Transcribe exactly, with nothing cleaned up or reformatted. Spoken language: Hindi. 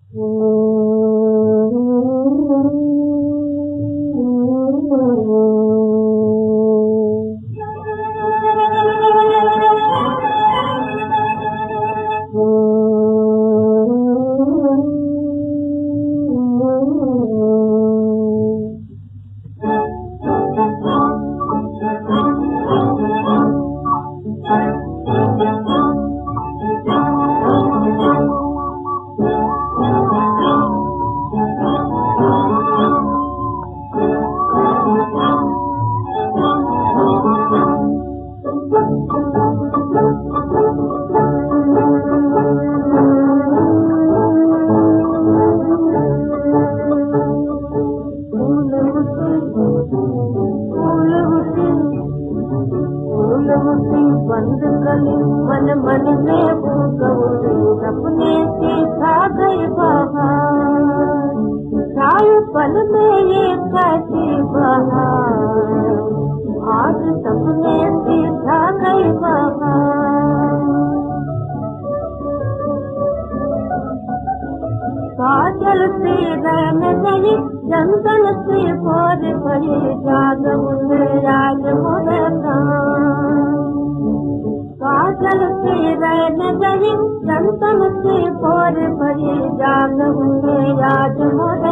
बंद गली मन मन में भूगौरी सपने से खा गई बहार, छाए पल में ये कैसी बहार, आज सपने से खा गई बहार। काजल से रैन गई चंदन से भोर भरी जाग मुझे आज मुस्कान, काजल से रैन गई चंदन से भोर भरी जाग मुझे आज मुस्कान।